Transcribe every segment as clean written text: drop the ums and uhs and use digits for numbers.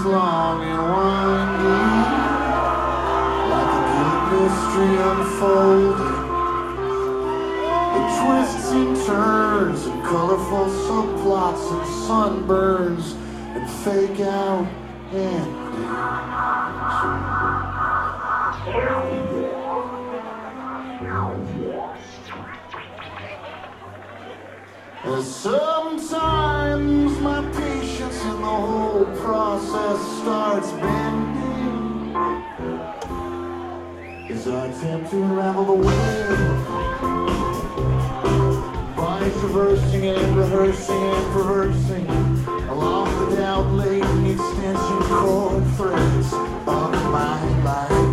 long and winding, like a good mystery unfolding. It twists and turns and colorful subplots and sunburns and fake out endings. And sometimes my patience in the whole process starts bending as I attempt to unravel the web by traversing and rehearsing and traversing along the doubt-laden extension cord threads of my life.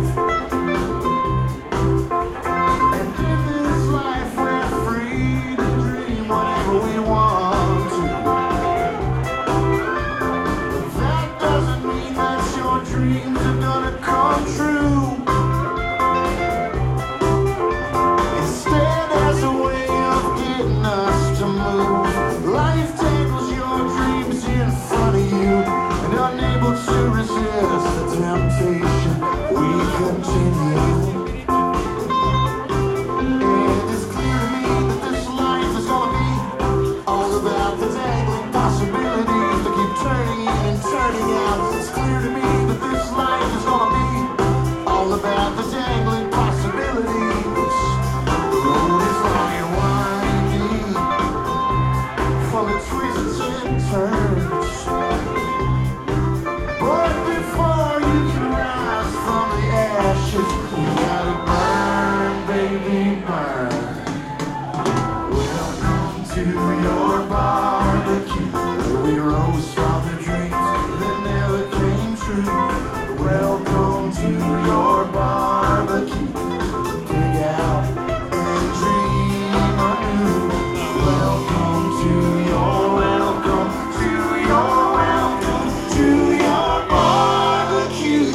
And in this life we're free to dream whatever we want to. But that doesn't mean that your dreams are gonna come true. Instead, as a way of getting us to move, life tables your dreams in front of you, and unable to resist the temptation, we continue. And it's clear to me that this life is gonna be all about the dangling possibilities that keep turning in and turning out. It's clear to me that this life is gonna be all about the dangling possibilities. The road is long and winding, full of twists and turns. But before you can rise from the ashes, you gotta burn, baby, burn. Welcome to your barbecue, where we roast all the dreams that never came true. Welcome to your barbecue, dig out and dream anew. Welcome to your welcome to your welcome to your barbecue.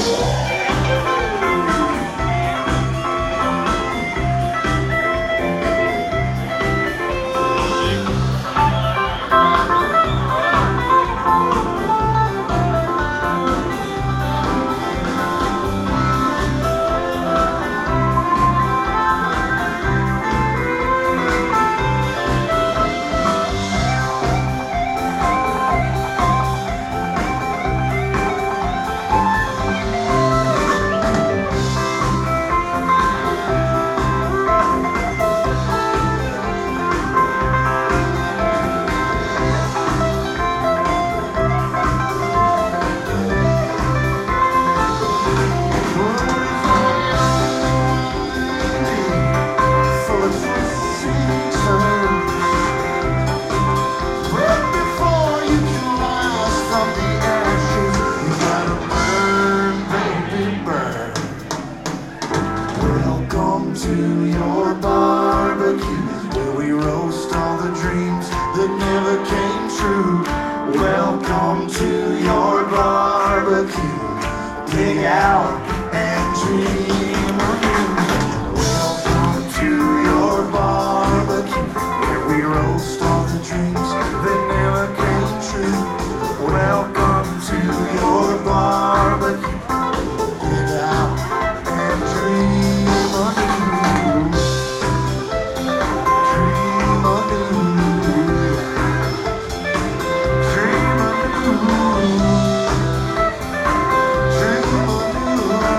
Full of twists and turns. But before you can rise from the ashes, you gotta burn, baby, burn. Welcome to your barbecue, where we roast all the dreams that never came true. Welcome to your barbecue, dig out and dream anew. Welcome to your barbecue, where we roast all the dreams that never came true. Welcome to your barbecue, dig out and dream anew. Dream anew. Dream anew. Dream anew.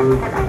Thank you.